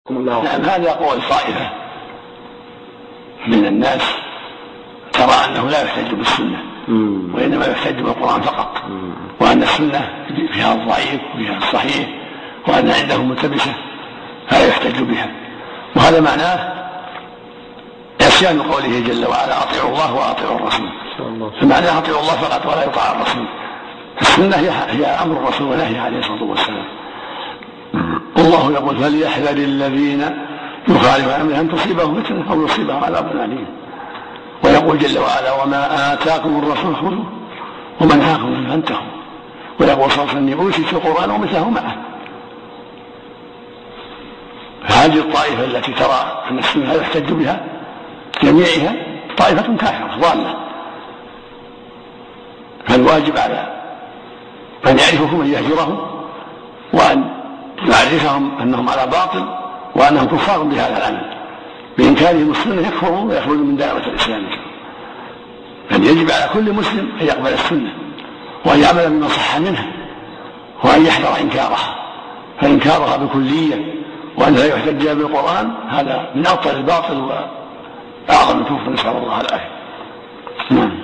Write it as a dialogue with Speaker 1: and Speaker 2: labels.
Speaker 1: نعم، هذا قول طائفة من الناس ترى أنه لا يحتج بالسنة وإنما يحتج بالقرآن فقط، وأن السنة فيها الضعيف وفيها الصحيح، وأن عندهم ملتبسة فلا يحتج بها. وهذا معناه عصيان قوله جل وعلا: أطيعوا الله وأطيعوا الرسول. فمعناه أطيعوا الله فقط ولا يطاع الرسول. السنة هي أمر الرسول ونهي عليه الصلاة والسلام. الله يقول: فليحذر الذين يخالفون عن أمره أن تصيبهم فتنة أو يصيبهم عذاب أليم. ويقول جل وعلا: وما آتاكم الرسول خذوه وما نهاكم عنه فانتهوا. ويقول صلى الله عليه وسلم: أوتيت القرآن ومثله معه. فهذه الطائفة التي ترى أن السنة لا يحتج بها جميعها طائفة كافرة ضالة، فالواجب على من يعرفهم أن يهجرهم، وأن يعرفهم أنهم على باطل وأنهم كفار بهذا العمل. بإنكارهم السنة يكفرون ويخرجون من دائرة الإسلام. بل يجب على كل مسلم أن يقبل السنة وأن يعمل بما صح منها، وأن يحذر إنكارها، فإنكارها بكلية وأن لا يحتج بالقرآن هذا من أبطل الباطل وأعظم الكفر، نسأل الله العافية.